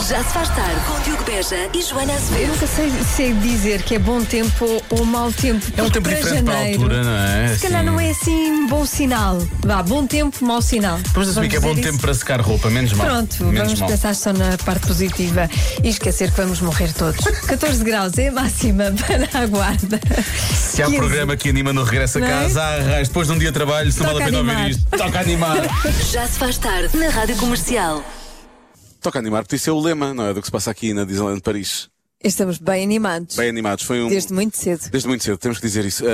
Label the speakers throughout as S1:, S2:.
S1: Já se faz tarde com Diogo Beja e Joana
S2: Eu
S1: Azevedo.
S2: nunca sei dizer que é bom tempo ou mau tempo.
S3: É um
S2: porque
S3: tempo
S2: para
S3: diferente para a
S2: janeiro,
S3: altura, não é?
S2: Se calhar não é assim bom sinal. Vá, bom tempo, mau sinal.
S3: Vamos assumir que é bom
S2: dizer
S3: tempo
S2: isso?
S3: para secar roupa, menos mal.
S2: Pronto,
S3: menos
S2: vamos
S3: mal.
S2: pensar só na parte positiva e esquecer que vamos morrer todos. 14 graus é a máxima para a Guarda.
S3: Se há um
S2: 15.
S3: programa que anima no regresso a
S2: Não é?
S3: casa, arras, depois de um dia de trabalho, se não
S2: Toca
S3: vale a pena
S2: animar.
S3: ouvir isto, toca animar.
S1: Já se faz tarde na Rádio Comercial.
S4: Toca animar, porque isso é o lema, não é? Do que se passa aqui na Disneyland Paris.
S2: Estamos bem animados.
S4: Bem animados. Foi
S2: Desde muito cedo.
S4: Desde muito cedo, temos que dizer isso.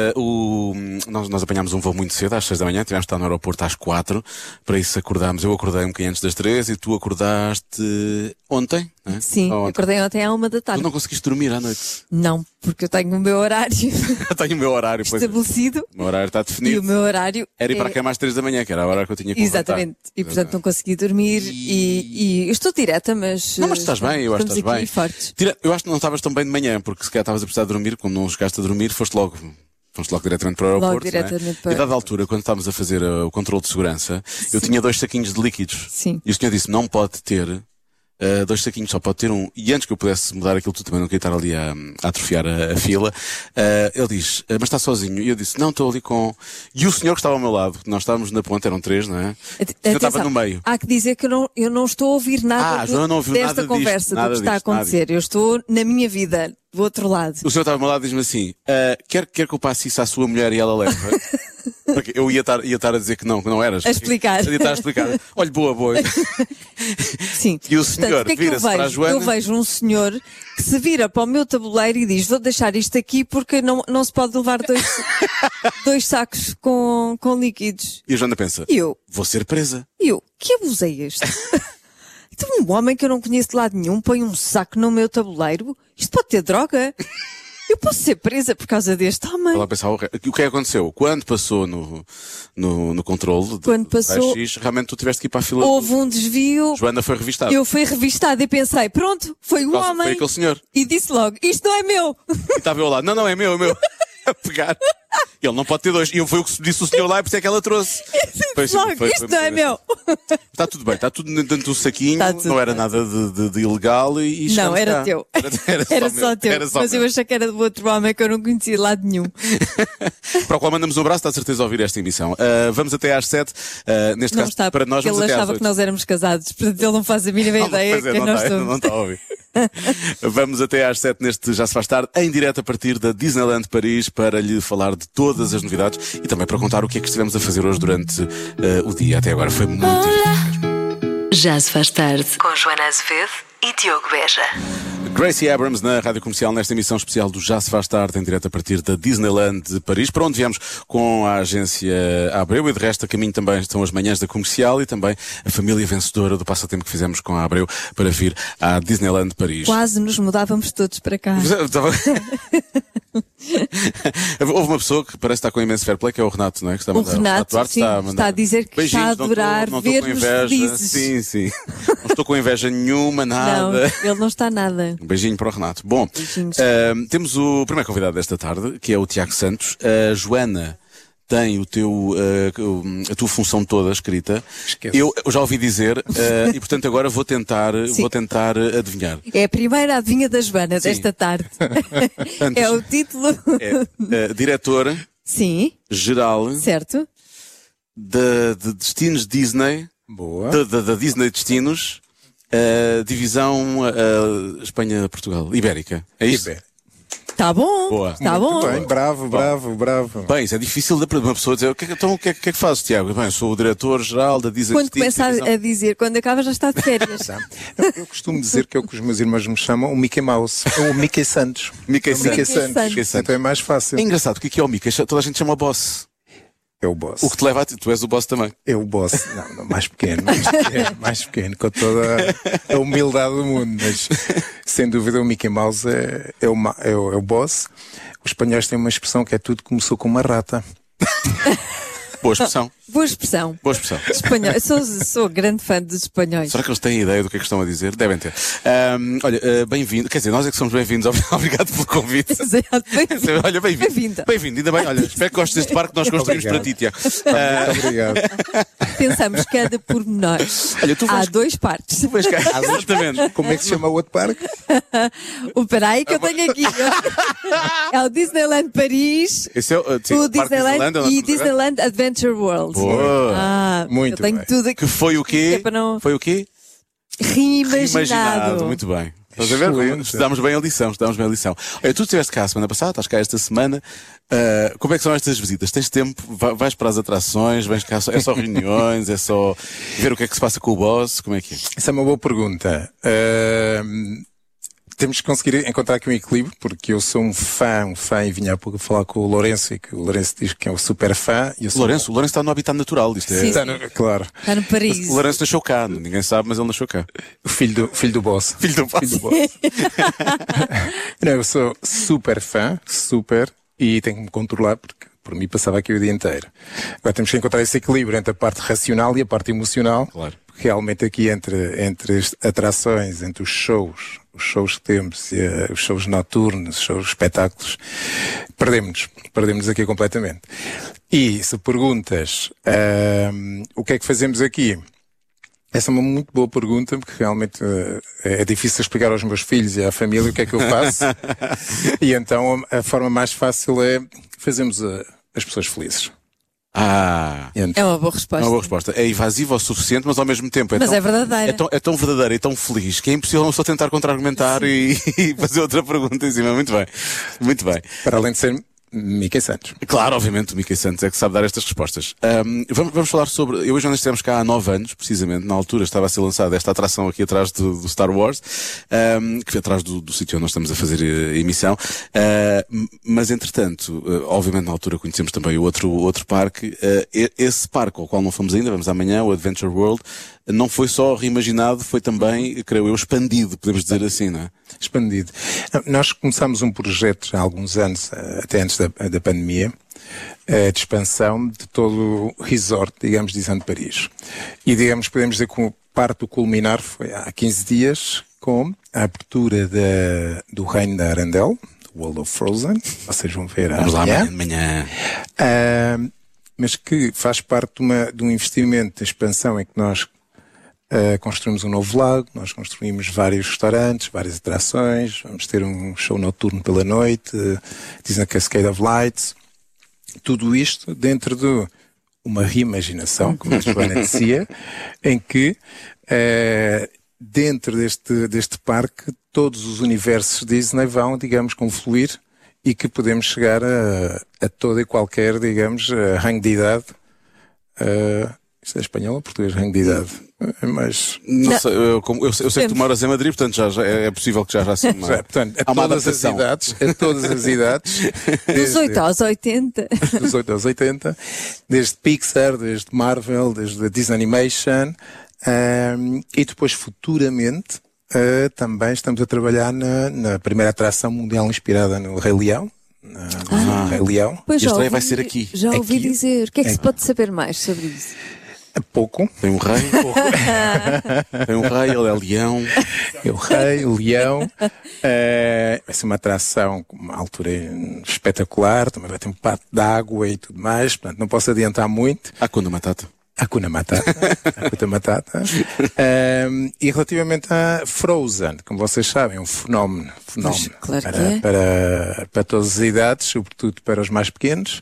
S4: Nós apanhámos um voo muito cedo, às 6 da manhã, tivemos de estar no aeroporto às 4. Para isso acordámos. Eu acordei um bocadinho antes das 3 e tu acordaste ontem, não é?
S2: Sim,
S4: Ou ontem.
S2: acordei ontem à 1 da
S4: Tu
S2: tarde.
S4: não conseguiste dormir à noite.
S2: Não, porque eu tenho o meu horário
S4: Eu tenho o meu horário, pois.
S2: estabelecido
S4: O meu horário está
S2: e
S4: definido.
S2: o meu horário
S4: Era ir para a cama às 3 da manhã, que era a hora que eu tinha que levantar.
S2: Exatamente. E portanto não consegui dormir e eu estou direta, mas.
S4: Não, mas estás bem, eu acho que
S2: estamos
S4: estás bem.
S2: aqui fortes.
S4: Eu acho que não estavas tão bem de manhã, porque se calhar estavas a precisar de dormir, como não chegaste a dormir, foste logo diretamente para o
S2: Logo
S4: aeroporto.
S2: diretamente
S4: não é?
S2: para o
S4: E a dada altura, quando estávamos a fazer o controle de segurança, eu tinha 2 saquinhos de líquidos.
S2: Sim.
S4: E o senhor disse, não pode ter 2 saquinhos, só pode ter um. E antes que eu pudesse mudar aquilo tudo, também não queria estar ali a atrofiar a fila, ele diz, mas está sozinho? E eu disse, não, estou ali com... E o senhor que estava ao meu lado, nós estávamos na ponta, eram 3, não é? O senhor estava
S2: Atenção,
S4: no meio.
S2: há que dizer que eu não estou a ouvir nada
S4: Ah, Joana não ouviu
S2: desta
S4: nada disto,
S2: conversa,
S4: nada
S2: do que está a
S4: disto, nada
S2: acontecer. Eu estou na minha vida, do outro lado.
S4: O senhor estava ao meu lado e diz-me assim, quer que eu passe isso à sua mulher e ela leva? Porque eu ia estar a dizer que não eras.
S2: A explicar.
S4: Ia estar a explicar. Olha, boa.
S2: Sim.
S4: E o senhor
S2: Portanto, o que é que eu
S4: vira-se para a
S2: vejo?
S4: Joana.
S2: Eu vejo um senhor que se vira para o meu tabuleiro e diz, vou deixar isto aqui porque não se pode levar dois sacos com líquidos.
S4: E a Joana pensa,
S2: E eu,
S4: vou ser presa.
S2: que abuso é este? Então um homem que eu não conheço de lado nenhum põe um saco no meu tabuleiro? Isto pode ter droga? Eu posso ser presa por causa deste homem?
S4: Ela pensava, o que é que aconteceu? Quando passou no controle
S2: Quando passou-
S4: raio-x, realmente tu tiveste que ir para a fila.
S2: Houve um desvio,
S4: Joana foi revistada.
S2: eu fui revistada e pensei, pronto, foi o
S4: Foi
S2: homem.
S4: aquele senhor.
S2: E disse logo, isto não é meu.
S4: E estava eu lá, não, é meu. A pegar. Ele não pode ter 2. E foi o que disse o senhor lá e por isso é que ela trouxe.
S2: Disse logo, isto não é meu.
S4: Está tudo bem, está tudo dentro do saquinho,
S2: Está tudo
S4: não era
S2: bem.
S4: nada de ilegal e
S2: Não,
S4: chegamos
S2: era
S4: cá.
S2: teu.
S4: Era
S2: Só
S4: meu,
S2: teu.
S4: era só
S2: Mas eu
S4: meu.
S2: achei que era do outro homem que eu não conhecia de lado nenhum.
S4: Para o qual mandamos um abraço, está de certeza a ouvir esta emissão. Vamos até às 7, neste
S2: Não
S4: caso,
S2: está,
S4: para nós
S2: porque
S4: vamos
S2: ele
S4: até às
S2: achava
S4: 8.
S2: que nós éramos casados, portanto ele não faz a mínima ideia
S4: Pois é,
S2: que
S4: não
S2: nós
S4: está,
S2: somos.
S4: não está a ouvir. Vamos até às 7 neste Já Se Faz Tarde, em direto a partir da Disneyland Paris, para lhe falar de todas as novidades e também para contar o que é que estivemos a fazer hoje durante o dia. Até agora foi muito divertido mesmo.
S1: Já se faz tarde com Joana Azevedo e Diogo Beja.
S4: Gracie Abrams na Rádio Comercial, nesta emissão especial do Já Se Faz Tarde, em direto a partir da Disneyland de Paris, para onde viemos com a agência Abreu e de resto a caminho também estão as manhãs da Comercial e também a família vencedora do passatempo que fizemos com a Abreu para vir à Disneyland de Paris.
S2: Quase nos mudávamos todos para cá.
S4: Houve uma pessoa que parece estar com imenso fair play, que é o Renato, não é? Que está a
S2: O
S4: mandar,
S2: Renato,
S4: Duarte
S2: sim, está a dizer que está a
S4: beijinhos,
S2: adorar
S4: não estou com
S2: ver-nos
S4: inveja.
S2: felizes.
S4: Sim. Não estou com inveja nenhuma,
S2: Não,
S4: nada.
S2: ele não está nada.
S4: Um beijinho para o Renato. Bom,
S2: Beijinhos.
S4: temos o primeiro convidado desta tarde, que é o Tiago Santos. A Joana tem a tua função toda escrita.
S5: Esquece.
S4: Eu já ouvi dizer, e portanto agora vou tentar adivinhar.
S2: É a primeira adivinha da Joana
S4: Sim.
S2: desta tarde.
S4: Antes,
S2: É o título.
S4: diretora
S2: Sim,
S4: geral
S2: certo.
S4: de Destinos Disney,
S5: Boa.
S4: da Disney Destinos, divisão Espanha-Portugal, Ibérica. É isso?
S5: Ibérica.
S2: Está bom.
S4: Boa.
S2: Está bom.
S5: Bem, bravo.
S4: Bem, isso é difícil de uma pessoa dizer o que é que fazes, Tiago? Bem, eu sou o diretor-geral da Disney
S2: Quando
S4: Destinos.
S2: começa a dizer, quando acaba já está de férias.
S5: Eu costumo dizer que é o que os meus irmãos me chamam o Mickey Mouse. Ou o Mickey Santos.
S4: Mickey
S5: O Mickey
S4: Santos.
S5: Santos.
S4: Mickey Santos.
S5: Então é mais fácil.
S4: É engraçado, o que é o Mickey? Toda a gente chama boss.
S5: É o boss.
S4: O que te leva a ti, tu és o boss também.
S5: É o boss. Não, mais pequeno, mais pequeno, com toda a humildade do mundo. Mas, sem dúvida, o Mickey Mouse é o boss. Os espanhóis têm uma expressão que é tudo começou com uma rata.
S4: Boa expressão.
S2: Boa expressão.
S4: Boa expressão.
S2: Espanhol. Eu sou grande fã dos espanhóis.
S4: Será que eles têm ideia do que é que estão a dizer? Devem ter. Olha, bem-vindo. Quer dizer, nós é que somos bem-vindos. Obrigado pelo convite.
S2: Exato, bem-vindo.
S4: Olha, bem-vindo.
S2: Bem-vinda.
S4: Bem-vindo, ainda bem. Olha, espero que gostes deste parque que nós construímos para ti, Tiago.
S5: Muito obrigado.
S2: Pensamos cada pormenor.
S4: Olha, tu
S2: Há
S4: vais...
S2: 2 partes.
S4: Tu vais cá. Exatamente.
S5: Como é que se chama o outro parque?
S2: Peraí que eu tenho aqui. É o Disneyland Paris,
S4: Esse é o, sim,
S2: o
S4: Parque
S2: Disneyland
S4: onde
S2: e
S4: nós estamos agora.
S2: Disneyland Adventure World.
S4: Boa.
S5: Muito
S2: eu tenho
S5: bem.
S2: tudo aqui.
S4: Que foi o quê?
S2: É para não-
S4: Foi o quê?
S2: Reimaginado.
S4: Muito bem. Estás a ver?
S5: Excelente.
S4: Estudámos bem a lição. Olha, tu estiveste cá a semana passada, estás cá esta semana. Como é que são estas visitas? Tens tempo? Vais para as atrações? Vens cá é só reuniões? É só ver o que é que se passa com o boss? Como é que é?
S5: Essa é uma boa pergunta. Temos que conseguir encontrar aqui um equilíbrio, porque eu sou um fã, e vinha há pouco a falar com o Lourenço, e que o Lourenço diz que é um super fã. E eu
S4: O
S5: sou
S4: Lourenço está no habitat natural. Isto é...
S2: Sim.
S5: Está claro.
S2: Está no Paris.
S4: O Lourenço nasceu cá, ninguém sabe, mas ele nasceu cá.
S5: O filho do boss.
S4: Filho do boss.
S5: Não, eu sou super fã, e tenho que me controlar, porque por mim passava aqui o dia inteiro. Agora temos que encontrar esse equilíbrio entre a parte racional e a parte emocional.
S4: Claro.
S5: Realmente aqui entre as atrações, entre os shows que temos, os shows noturnos, os shows espetáculos, perdemos aqui completamente. E se perguntas, o que é que fazemos aqui? Essa é uma muito boa pergunta, porque realmente é difícil explicar aos meus filhos e à família o que é que eu faço. E então a forma mais fácil é fazermos as pessoas felizes.
S2: É uma boa
S4: É
S2: resposta.
S4: uma boa resposta. É evasiva o suficiente, mas ao mesmo tempo
S2: Mas é verdadeira.
S4: É tão verdadeira e tão feliz que é impossível não só tentar contra-argumentar e fazer outra pergunta em cima. Muito bem. Muito bem.
S5: Para além de ser Mickey Santos.
S4: Claro, obviamente, o Mickey Santos é que sabe dar estas respostas. Vamos falar sobre... Eu hoje nós estivemos cá há 9 anos, precisamente. Na altura estava a ser lançada esta atração aqui atrás do Star Wars, que foi atrás do sítio onde nós estamos a fazer a emissão. Mas, entretanto, obviamente na altura conhecemos também o outro parque. Esse parque, ao qual não fomos ainda, vamos amanhã, o Adventure World, não foi só reimaginado, foi também, creio eu, expandido, podemos dizer assim, não é?
S5: Expandido. Nós começámos um projeto já há alguns anos, até antes da pandemia, de expansão de todo o resort, digamos, de Disneyland Paris. E, digamos, podemos dizer que parte do culminar foi há 15 dias com a abertura do Reino da Arendelle, World of Frozen. Vocês vão ver
S4: Vamos lá
S5: amanhã.
S4: amanhã.
S5: Mas que faz parte de um investimento de expansão em que nós construímos um novo lago, nós construímos vários restaurantes, várias atrações, vamos ter um show noturno pela noite, Disney Cascade of Lights, tudo isto dentro de uma reimaginação, como a Joana dizia, em que dentro deste parque todos os universos Disney vão, digamos, confluir e que podemos chegar a toda e qualquer, digamos, rango de idade. Isto é espanhol ou português? Rango de idade. Mas...
S4: Não sei, eu sei que tu moras em Madrid, portanto já é possível que já se
S5: portanto,
S4: há uma
S5: todas as idades,
S2: Dos 8 aos 80.
S5: dos 8 aos 80, desde Pixar, desde Marvel, desde Disney Animation, e depois futuramente também estamos a trabalhar na primeira atração mundial inspirada no Rei Leão. Rei Leão.
S2: Pois
S4: E a
S2: já
S4: estreia
S2: ouvi,
S4: vai ser aqui.
S2: Já ouvi
S5: Aqui?
S2: dizer. O que é que se pode saber mais sobre isso?
S5: Pouco.
S4: Tem um rei. Tem um rei, ele é leão.
S5: O Rei, o Leão. Vai ser uma atração com uma altura espetacular, também vai ter um pato de água e tudo mais, portanto não posso adiantar muito.
S4: Hakuna Matata.
S5: Hakuna Matata. Hakuna Matata. E relativamente a Frozen, como vocês sabem, é um fenómeno
S2: Claro que é.
S5: para todas as idades, sobretudo para os mais pequenos.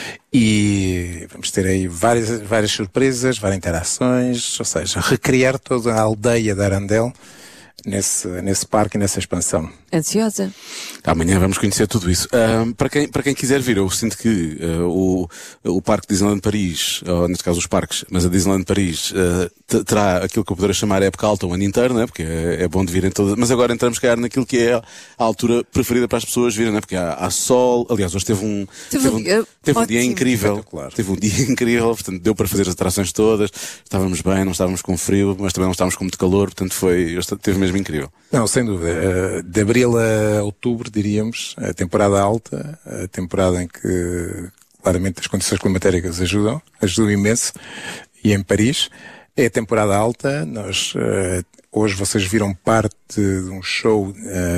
S5: E vamos ter aí várias surpresas, várias interações, ou seja, recriar toda a aldeia de Arendelle nesse parque e nessa expansão.
S2: Ansiosa.
S4: Amanhã vamos conhecer tudo isso. Para quem quiser vir, eu sinto que o Parque Disneyland Paris, ou neste caso os parques, mas a Disneyland Paris terá aquilo que eu poderia chamar época alta o ano inteiro, né? Porque é bom de virem todas. Mas agora entramos naquilo que é a altura preferida para as pessoas virem, né? Porque há sol. Aliás, hoje teve um dia incrível. Teve um dia incrível, portanto deu para fazer as atrações todas. Estávamos bem, não estávamos com frio, mas também não estávamos com muito calor, portanto teve mesmo incrível.
S5: Não, sem dúvida. De abril a outubro, diríamos, a temporada alta, a temporada em que claramente as condições climatéricas ajudam imenso, e em Paris é a temporada alta. Nós, hoje vocês viram parte de um show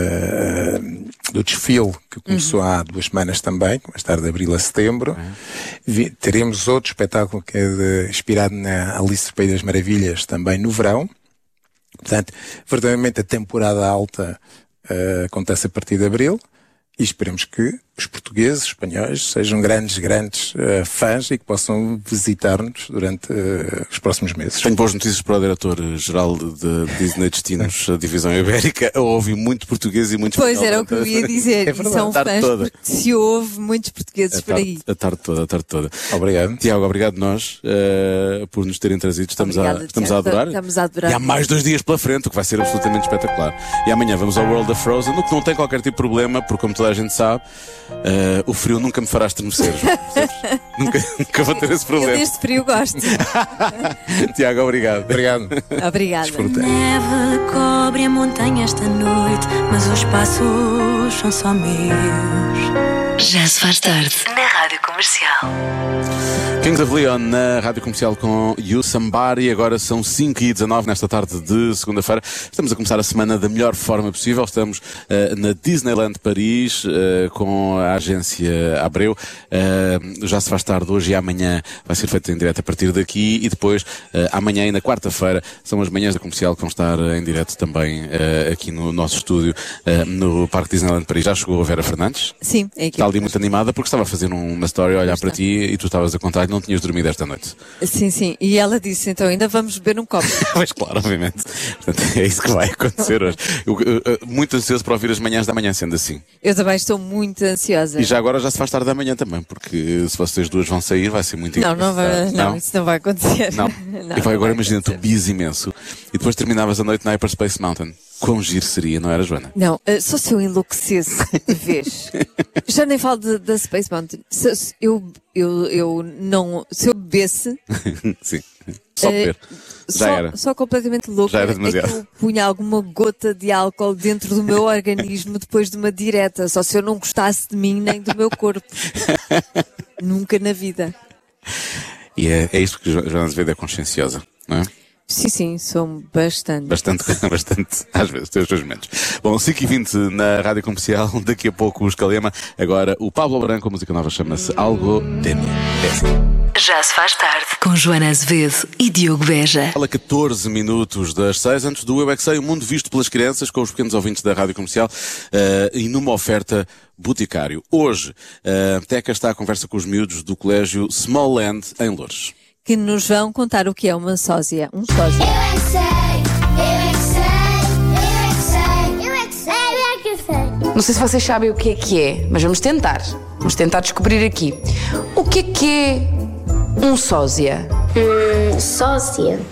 S5: do desfile que começou há 2 semanas também, que vai estar de abril a setembro. Teremos outro espetáculo que é inspirado na Alice no País das Maravilhas, também no verão. Portanto, verdadeiramente a temporada alta acontece a partir de abril, e esperemos que os portugueses, espanhóis, sejam grandes fãs e que possam visitar-nos durante os próximos meses.
S4: Tenho boas notícias para o diretor-geral de Disney Destinos, a divisão ibérica. Ouve muito português e muito espanhol.
S2: Pois, era o que eu ia dizer.
S4: É
S2: e
S4: verdade.
S2: são fãs
S4: Toda.
S2: porque se ouve muitos portugueses por aí.
S4: A tarde toda.
S5: Obrigado.
S4: Tiago, obrigado nós por nos terem trazido. Estamos a adorar.
S2: Estamos a adorar.
S4: E há mais 2 dias pela frente, o que vai ser absolutamente espetacular. E amanhã vamos ao World of Frozen, o que não tem qualquer tipo de problema, porque como toda a gente sabe, o frio nunca me fará estremecer. nunca vou ter esse
S2: Eu
S4: problema.
S2: deste frio gosto.
S4: Tiago, obrigado.
S5: Obrigado.
S2: Obrigada.
S5: Desfrutem.
S6: Neve cobre a montanha esta noite, mas os passos são só meus.
S1: Já se faz tarde na Rádio Comercial.
S4: Kings of Leon na Rádio Comercial com You Somebody. Agora são 5h19 nesta tarde de segunda-feira. Estamos a começar a semana da melhor forma possível. Estamos na Disneyland Paris com a agência Abreu. Já se faz tarde hoje e amanhã vai ser feito em direto a partir daqui, e depois amanhã e na quarta-feira são as manhãs da Comercial que vão estar em direto também aqui no nosso estúdio no Parque Disneyland Paris. Já chegou a Vera Fernandes?
S2: Sim, é
S4: Está ali muito animada porque estava a fazer uma story a olhar para ti e tu estavas a contar que não tinhas dormido esta noite.
S2: Sim. E ela disse, então ainda vamos beber um copo.
S4: Mas claro, obviamente. Portanto, é isso que vai acontecer hoje. Muito ansioso para ouvir as manhãs da manhã, sendo assim.
S2: Eu também estou muito ansiosa.
S4: E já agora já se faz tarde da manhã também, porque se vocês duas vão sair vai ser muito
S2: Não,
S4: engraçado.
S2: não, isso não vai acontecer.
S4: Não.
S2: Não,
S4: E vai
S2: não
S4: agora,
S2: vai
S4: imagina, tu
S2: acontecer.
S4: bis imenso e depois terminavas a noite na Hyperspace Mountain. Quão giro seria, não era, Joana?
S2: Não, só se eu enlouquecesse de vez. Já nem falo da Space Mountain. Se eu bebesse,
S4: Sim. Só beber. Já era.
S2: Só completamente louco.
S4: Já era demasiado.
S2: É que eu punha alguma gota de álcool dentro do meu organismo depois de uma direta. Só se eu não gostasse de mim nem do meu corpo. Nunca na vida.
S4: E é isto que a Joana Azevedo é conscienciosa, não é?
S2: Sim, sou bastante.
S4: Bastante, às vezes, tem os seus momentos. Bom, 5h20 na Rádio Comercial, daqui a pouco o Escalema. Agora o Pablo Branco, a música nova chama-se Algo de Mim. É assim.
S1: Já se faz tarde com Joana Azevedo e Diogo Beja.
S4: Fala 14 minutos das 6 antes do Eu é que Sei, o mundo visto pelas crianças, com os pequenos ouvintes da Rádio Comercial e numa oferta Boticário. Hoje, a Teca está à conversa com os miúdos do colégio Small Land em Loures.
S2: Que nos vão contar o que é uma sósia. Um sósia.
S7: Eu é que sei, eu é que sei, eu é que sei, eu é que sei, eu é que sei.
S8: Não sei se vocês sabem o que é, mas vamos tentar. Vamos tentar descobrir aqui. O que é um sósia?
S7: Sósia?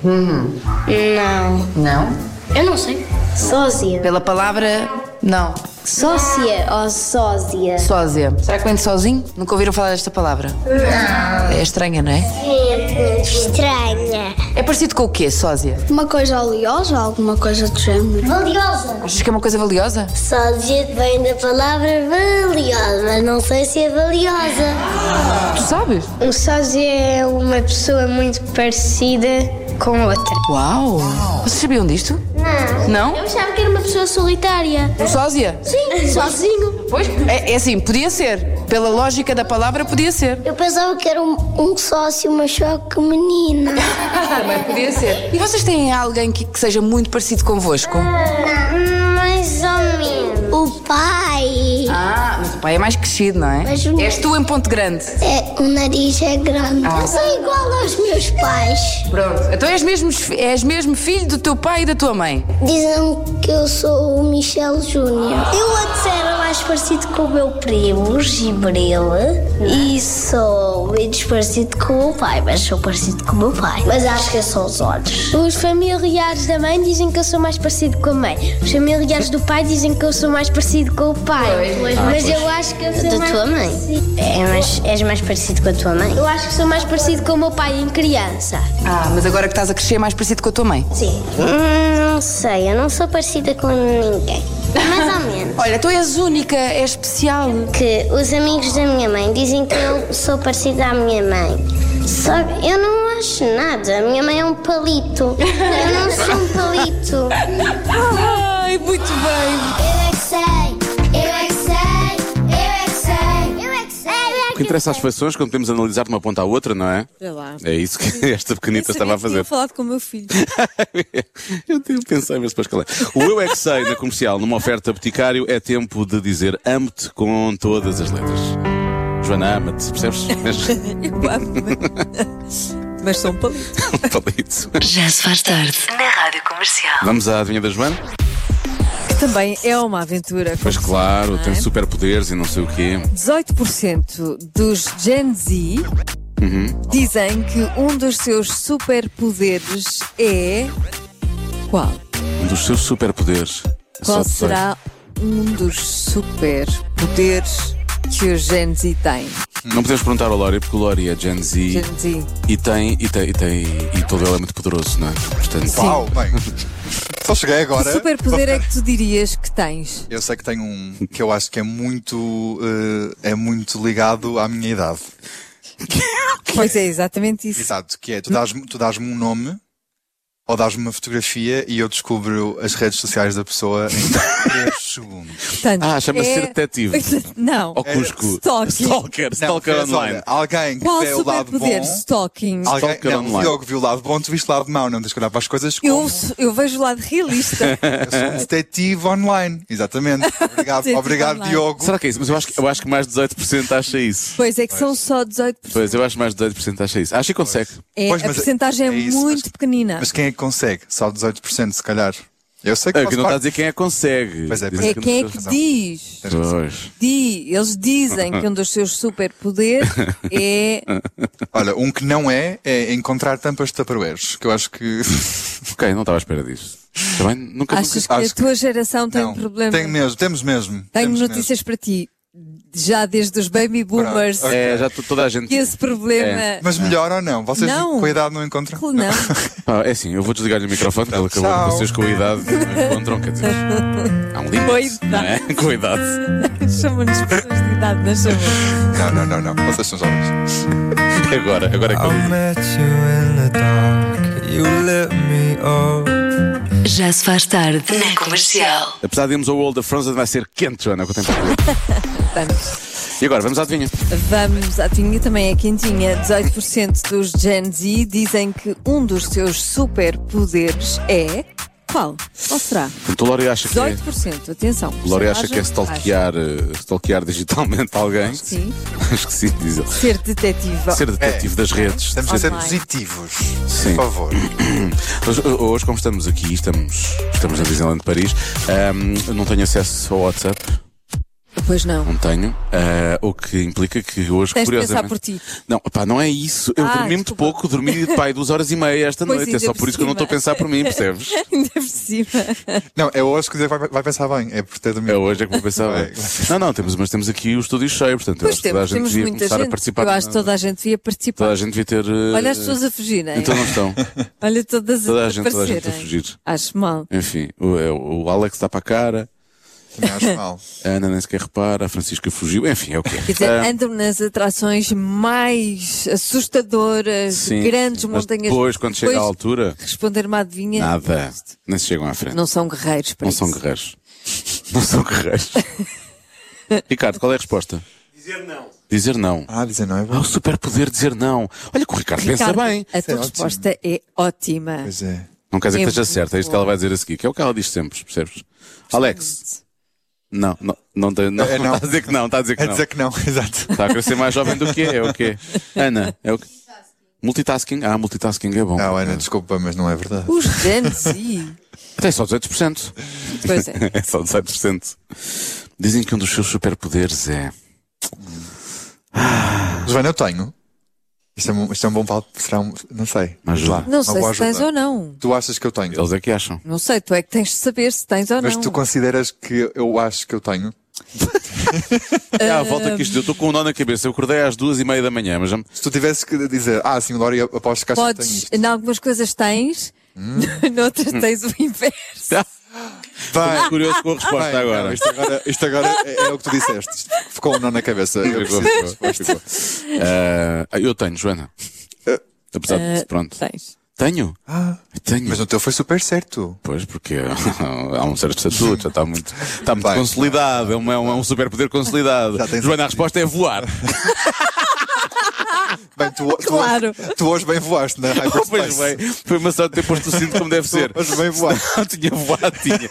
S7: Não.
S8: Não?
S7: Eu não sei. Sósia.
S8: Pela palavra, não.
S7: Sócia ou sósia?
S8: Sósia. Será que vem de sozinho? Nunca ouviram falar desta palavra? Não. É estranha, não é?
S7: É estranha.
S8: É parecido com o quê, sósia?
S7: Uma coisa oleosa, alguma coisa do género. Valiosa.
S8: Achas que é uma coisa valiosa?
S7: Sósia vem da palavra valiosa, mas não sei se é valiosa.
S8: Tu sabes?
S7: Um sósia é uma pessoa muito parecida com outra.
S8: Uau! Vocês sabiam disto?
S7: Não.
S8: Não?
S7: Eu achava que era uma pessoa solitária.
S8: Um sósia?
S7: Sim, sozinho.
S8: Pois, é assim, podia ser. Pela lógica da palavra, podia ser.
S7: Eu pensava que era um sócio, mas só que menina.
S8: Mas podia ser. E vocês têm alguém que seja muito parecido convosco?
S7: Mais ou menos. O pai.
S8: Ah, mas o pai é mais crescido, não é?
S7: Mas o-
S8: És tu em Ponte Grande.
S7: O nariz é grande. Eu sou igual aos meus pais.
S8: Pronto. Então és mesmo filho do teu pai e da tua mãe.
S7: Dizem que eu sou o Michel Júnior. Eu antes era mais parecido com o meu primo, o Gibril. E sou menos parecido com o meu pai, mas sou parecido com o meu pai. Mas acho que são os olhos. Os familiares da mãe dizem que eu sou mais parecido com a mãe. Os familiares do pai dizem que eu sou mais parecido com o pai. Mas eu acho que eu sou da tua mãe. És mais parecido com a tua mãe? Eu acho que sou mais parecido com o meu pai em criança.
S8: Ah, mas agora que estás a crescer é mais parecido com a tua mãe.
S7: Sim. Não sei, eu não sou parecida com ninguém. Mais ou menos.
S8: Olha, tu és única, é especial.
S7: Que os amigos da minha mãe dizem que eu sou parecida à minha mãe. Só que eu não acho nada. A minha mãe é um palito. Eu não sou um palito.
S2: Ai, muito bem.
S7: Eu é que sei, eu é que sei, eu é que sei, eu é que sei.
S4: O que interessa às feições quando podemos analisar de uma ponta à outra, não é?
S2: Olha lá.
S4: É isso que esta pequenita estava a fazer.
S2: Eu falado com o meu filho.
S4: Eu pensei, mas depois calei. O Eu É Que Sei na Comercial, numa oferta Boticário, é tempo de dizer amo-te com todas as letras. Joana, ama-te, percebes?
S2: Eu amo-me. Mas sou um palito.
S4: Palito.
S1: Já se faz tarde na Rádio Comercial.
S4: Vamos à adivinha da Joana?
S2: Que também é uma aventura.
S4: Pois claro, tem superpoderes e não sei o quê.
S2: 18% dos Gen Z dizem que um dos seus superpoderes é... Qual?
S4: Um dos seus superpoderes. É
S2: Qual
S4: só 18.
S2: será um dos superpoderes que o Gen Z tem?
S4: Não podemos perguntar ao Lori, porque o Lori é Gen Z,
S2: Gen Z.
S4: e todo ele é muito poderoso, não é? Portanto,
S9: Uau, bem. Só cheguei
S2: Que
S9: agora.
S2: superpoder é que tu dirias que tens?
S9: Eu sei que tenho um que eu acho que é muito ligado à minha idade.
S2: Pois é, exatamente isso.
S9: Exato, que é tu dás-me um nome ou dás-me uma fotografia e eu descubro as redes sociais da pessoa em 3 segundos.
S2: Portanto,
S4: chama-se ser detetive.
S2: Não.
S4: Ou Cusco.
S2: Stalking.
S4: Stalker
S9: Não,
S4: online.
S9: olha, alguém que
S2: Qual
S9: vê o lado bom.
S2: superpoder? Stalking.
S4: Stalker
S9: Não,
S4: online.
S9: o Diogo viu o lado bom, tu viste o lado mau, não tens que olhar para as coisas como
S2: Eu vejo o lado realista.
S9: eu sou um detetive online. Exatamente.
S2: Detetive
S9: Obrigado
S2: online.
S9: Diogo.
S4: Será que é isso? Mas eu acho que mais de 18% acha isso.
S2: Pois é que são só 18%.
S4: Pois, eu acho que mais de 18% acha isso. Acho que consegue.
S9: Pois,
S2: A
S9: mas
S2: percentagem é
S9: isso,
S2: muito
S9: mas-
S2: pequenina.
S9: Mas quem é que consegue? Só 18% se calhar. Eu sei que
S4: É
S9: faço
S4: que não está a
S9: parte.
S4: dizer quem é que consegue.
S9: Pois é,
S4: Diz
S9: pois
S2: É
S9: que
S2: quem é
S9: tens
S2: que
S9: razão.
S2: diz.
S4: Pois.
S2: Eles dizem que um dos seus superpoderes é...
S9: Olha, um que não é encontrar tampas de tupperwares, que eu acho que...
S4: Ok, não estava à espera disso. Também nunca
S2: Achas que
S9: acho
S2: a tua geração tem
S9: não,
S2: um problema?
S9: temos mesmo.
S2: Tenho
S9: Temos
S2: notícias para ti. Já desde os baby boomers,
S9: Pronto.
S4: É, já toda a gente.
S2: que esse problema...
S9: mesmo. Mas melhor ou não? Vocês
S2: Não.
S9: com a idade não encontram?
S2: Não.
S4: É assim, eu vou desligar-lhe o microfone, porque ele acabou
S9: Tchau.
S4: de vocês com a idade não encontram, quer dizer. Há um limite, não é? Com a idade.
S2: Chamam-nos pessoas de idade, não chamam?
S9: Não. Vocês são jovens.
S4: Agora é que eu digo.
S10: met you in the dark, you lit me up.
S1: Já se faz tarde na Comercial.
S4: Apesar de irmos ao World of Frozen, vai ser quente, Joana, com o tempo.
S2: Portanto,
S4: E agora, vamos à adivinha.
S2: vamos, a adivinha também é quentinha. 18% dos Gen Z dizem que um dos seus superpoderes é... Qual? Qual será?
S4: Portanto, o Lori acha que é.
S2: 18%, atenção.
S4: O Lori acha que é
S2: Porcentagem,
S4: stalkear digitalmente alguém.
S2: Sim.
S4: Acho que sim, diz ele.
S2: Ser detetive.
S4: Ser detetive das redes.
S9: Estamos a ser
S2: Online.
S9: positivos.
S4: Sim.
S9: Por favor.
S4: Hoje, como estamos aqui, estamos na Disneyland de Paris, não tenho acesso ao WhatsApp.
S2: Pois não.
S4: Não tenho. O que implica que hoje,
S2: Tens de
S4: curiosamente.
S2: pensar por ti.
S4: Não, pá, não é isso. Eu dormi muito
S2: desculpa.
S4: pouco, dormi, pá, 2h30 esta
S2: Pois,
S4: noite. É
S2: ainda
S4: só
S2: por
S4: por isso que eu não
S2: cima.
S4: estou a pensar por mim, percebes?
S2: Ainda por cima.
S9: Não, é hoje que dizer vai pensar bem. É por ter dormido.
S4: É hoje é que vou pensar
S9: Vai.
S4: bem. Não, mas temos aqui o estúdio cheio, portanto, eu
S2: Pois
S4: acho que toda a gente
S2: temos
S4: devia
S2: muita
S4: começar a
S2: gente.
S4: participar.
S2: Eu acho que toda a gente devia participar.
S4: Toda a gente devia ter.
S2: Olha as pessoas a fugirem.
S4: Então não estão.
S2: Olha todas
S4: Toda a
S2: a
S4: gente a
S2: aparecerem.
S4: fugir.
S2: Acho mal.
S4: Enfim, o Alex está para a cara,
S9: Também acho mal.
S4: a Ana nem sequer repara, a Francisca fugiu, enfim, é o que é.
S2: Quer dizer, andam nas atrações mais assustadoras,
S4: Sim,
S2: grandes
S4: mas
S2: montanhas.
S4: depois, quando chega à altura,
S2: responder uma adivinha.
S4: nada, nem se chegam à frente.
S2: Não são guerreiros para
S4: Não
S2: isso.
S4: são guerreiros. Não são guerreiros. Ricardo, qual é a resposta? Dizer não.
S9: Dizer não é
S4: Ah,
S9: bom.
S4: o superpoder dizer não. Olha que o Ricardo pensa
S2: Ricardo,
S4: bem.
S2: a tua
S9: é ótimo.
S2: resposta é ótima.
S9: Pois é.
S4: Não quer dizer que
S2: É
S4: esteja
S2: muito
S4: certo, é isto que ela vai dizer a seguir, que é o que ela diz sempre, percebes? Alex. Não está a dizer que não, está a dizer que
S9: É
S4: não.
S9: dizer que não, exato.
S4: Está a crescer mais jovem do que é o quê? Ana, é o quê? Multitasking? Multitasking é bom.
S9: Não, Ana, desculpa, mas não é verdade.
S2: Os Gen Z.
S4: Tem só 18%.
S2: Pois é.
S4: É só 18%. Dizem que um dos seus superpoderes é.
S9: Joana, eu tenho. Isto é um bom palco. Será um. Não sei.
S4: Mas
S9: Lá,
S2: Não
S9: uma
S2: sei
S9: boa
S2: se tens
S9: ajuda.
S2: ou não.
S9: Tu achas que eu tenho?
S4: Eles é que acham.
S2: Não sei, tu é que tens de saber se tens ou
S9: Mas
S2: não.
S9: tu consideras que eu acho que eu tenho?
S4: À volta que isto deu, estou com um nó na cabeça. Eu acordei às 2:30 da manhã, mas já me...
S9: Se tu tivesse que dizer, sim, Lória, aposto que acho que tenho
S2: Podes,
S9: isto.
S2: em algumas coisas tens, noutras tens o inverso.
S9: Vai.
S4: curioso com a resposta
S9: Bem,
S4: agora.
S9: não, isto agora é o que tu disseste. Isto ficou um nó na cabeça. Eu
S4: Ficou. Eu tenho, Joana. Apesar de, pronto.
S2: Tens.
S4: Tenho? Tenho.
S9: Mas no teu foi super certo.
S4: Pois, porque há um certo estatuto, já está muito
S9: Vai.
S4: consolidado, é um superpoder consolidado.
S9: Já tens
S4: Joana, a resposta é voar.
S9: Bem,
S2: Claro.
S9: tu hoje bem voaste na
S4: Pois
S9: Hyperspace.
S4: bem, foi uma sorte ter posto o cinto como deve ser.
S9: Hoje bem voaste.
S4: Não tinha voado, tinha.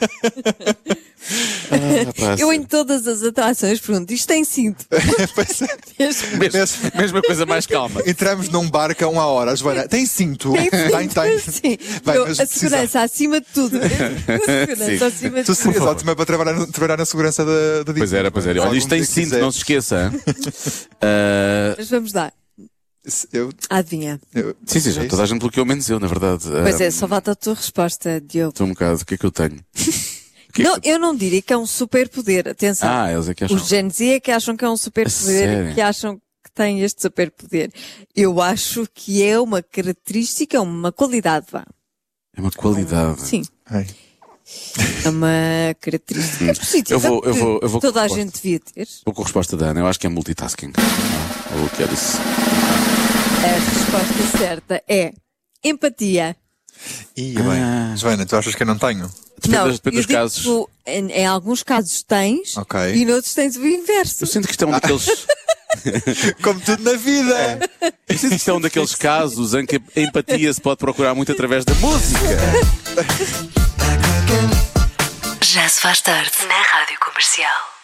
S2: Eu em todas as atrações pergunto, isto tem cinto?
S9: Pois é.
S4: Mesma coisa mais calma.
S9: Entramos num barco a 1 hora. Joana, tem cinto? Tem.
S2: Sim.
S9: Bem,
S2: Eu,
S9: mas
S2: a segurança acima de tudo. A segurança acima de
S9: Tu
S2: tudo.
S9: serias ótima para trabalhar na segurança da Disney.
S4: Pois era. Olha, isto tem cinto, não se esqueça.
S2: Mas vamos lá. Adivinha.
S4: Sim, já toda a gente bloqueou, menos eu, na verdade.
S2: Pois é, só falta a tua resposta, Diogo.
S4: Estou um bocado, o que é que eu tenho?
S2: Não, eu não diria que é um superpoder. Atenção.
S4: Eles é que acham.
S2: Os Gen Z é que acham que é um superpoder,
S4: sério?
S2: que acham que tem este superpoder. Eu acho que é uma característica, uma qualidade, vá.
S4: É uma qualidade.
S2: Sim.
S9: Ai.
S2: É uma característica positiva.
S4: Eu vou
S2: que
S4: com
S2: toda a
S4: resposta.
S2: gente devia ter.
S4: Vou com a resposta da Ana, eu acho que é multitasking. Ou o que é disso?
S2: A resposta certa é empatia.
S9: Joana, tu achas que eu não tenho?
S4: Depende
S2: eu
S4: dos
S2: digo
S4: casos.
S2: que tu, em alguns casos tens
S9: Ok.
S2: e noutros tens o inverso.
S4: Eu sinto que isto é um daqueles.
S9: Como tudo na vida.
S4: Eu sinto que isto é um daqueles casos em que a empatia se pode procurar muito através da música.
S1: Já se faz tarde na Rádio Comercial.